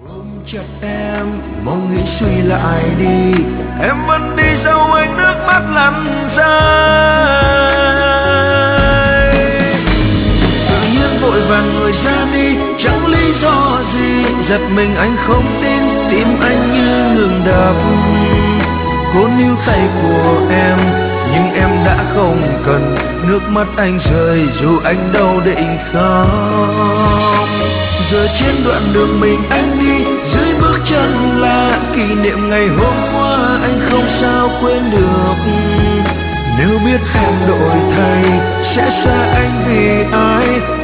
Ôm chặt em, mong nghĩ suy lại đi. Em vẫn đi dẫu anh nước mắt lăn dài. Tự nhiên vội vàng người ra đi, chẳng lý do gì. Giật mình anh không tin, tim anh như ngừng đập. Cố níu tay của em, nhưng em đã không cần. Nước mắt anh rơi dù anh đâu định khóc. Giờ trên đoạn đường mình anh đi, dưới bước chân là kỷ niệm ngày hôm qua anh không sao quên được. Nếu biết em đổi thay sẽ xa anh vì ai,